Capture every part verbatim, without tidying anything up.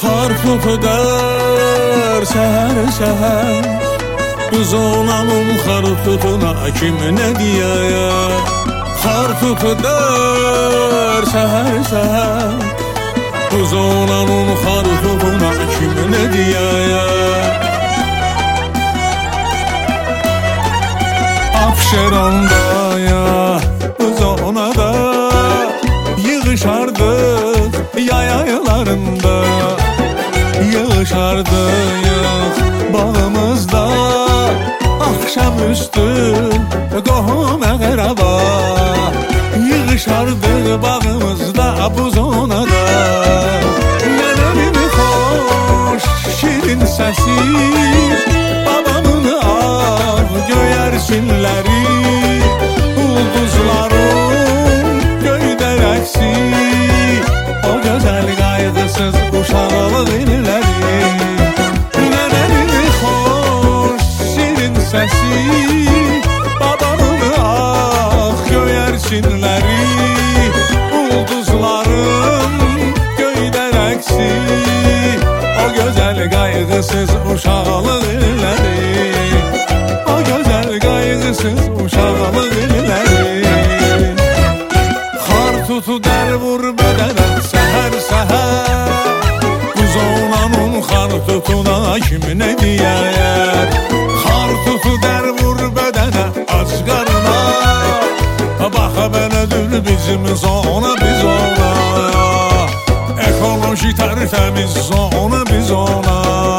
Kar tutar səhər səhər, bu zonanın xar tutuna kim nə deyə? Kar tutar səhər səhər, bu zonanın xar tutuna kim nə deyə? Abşeronda ya, bu zonada yığışardıq yayaylarında, yığışardıq bağımızda, axşamüstü qohum əqrəba, yığışardıq bağımızda, bu zonada. Nənəmin xoş şirin səsi, babamın ağ göyərsinləri, ulduzların göydə rəqsi, o gözəl qayğısız uşaqlıq illəri. Nənəmin xoş şirin səsi, babamın ağ göyərsinləri, ulduzların göydə rəqsi, o gözəl qayğısız uşaqlıq illəri, o gözəl qayğısız uşaqlıq illəri. Xar tutu dər vur bədənə səhər səhər, bu zonanın xar tutuna kim nə deyər? Xar tutu dər vur bədənə aç qarına, baxa belədir bizim zona, biz ona. Ekoloji tərtəmiz zona, biz ona.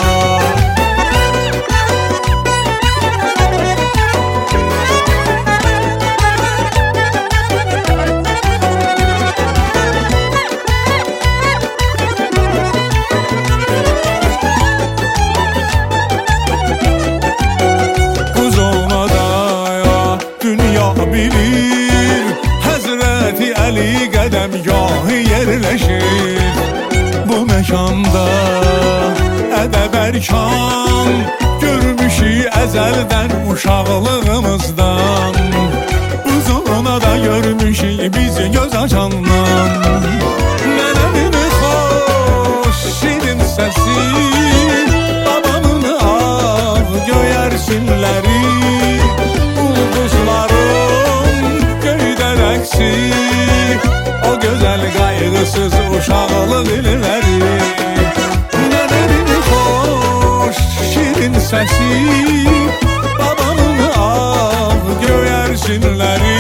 Bilir Həzrəti Əli qədəmgahı yerləşir bu məkanda. Ədəb ərkan görmüşük əzəldən uşaqlığımızdan, bu zonada görmüşük biz göz açandan. Nənəmin xoş şirin səsi, babamın ağ göyərsinləri, o gözəl qayğısız uşaqlıq illəri. Nənəmin xoş şirin səsi, babamın ağ göyərsinləri,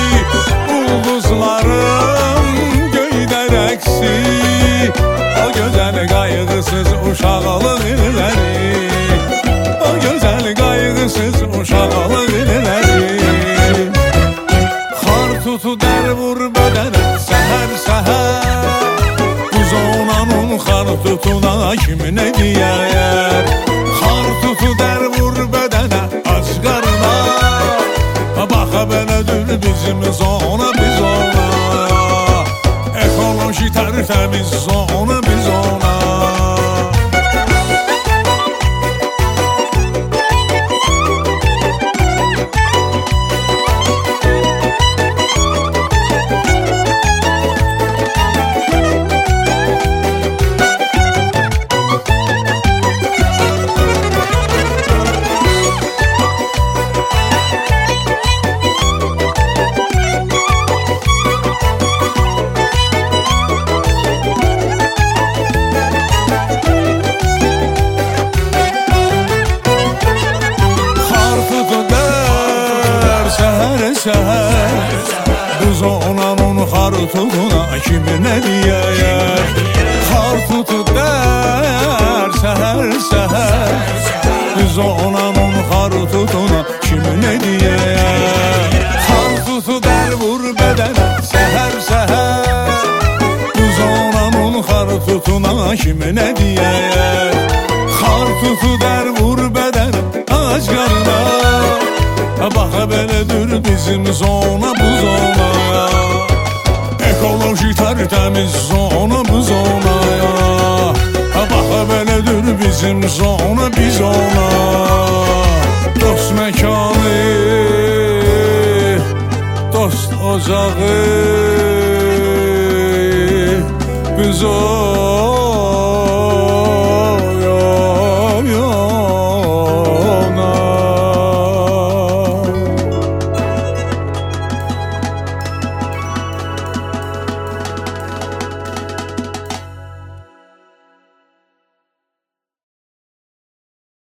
ulduzların göydə rəqsi, o gözəl qayğısız uşaqlıq illəri, o gözəl qayğısız uşaqlıq illəri. Tutu dər vur bədənə səhər səhər, bu zonanın xar tutuna kim nə deyər? Xar tutu dər vur bədənə aç qarına, baxa belədir bizim zona, biz ona. Ekoloji tərtəmiz zona, biz ona. Səhər, bu zonanın xar tutuna kim nə deyər? Xar tutu dər səhər səhər, bu zonanın xar tutuna kim nə deyər? Xar tutu dər vur bədənə səhər səhər, bu zonanın xar tutuna kim nə deyər? Xar tutu dər vur bədənə ac qarına, baxa belədir bizim zona, bu zona. Ekoloji tərtəmiz zona, bu zona. Baxa belədir bizim zona, biz ona. Dost məkanı, dost ocağı, biz ona.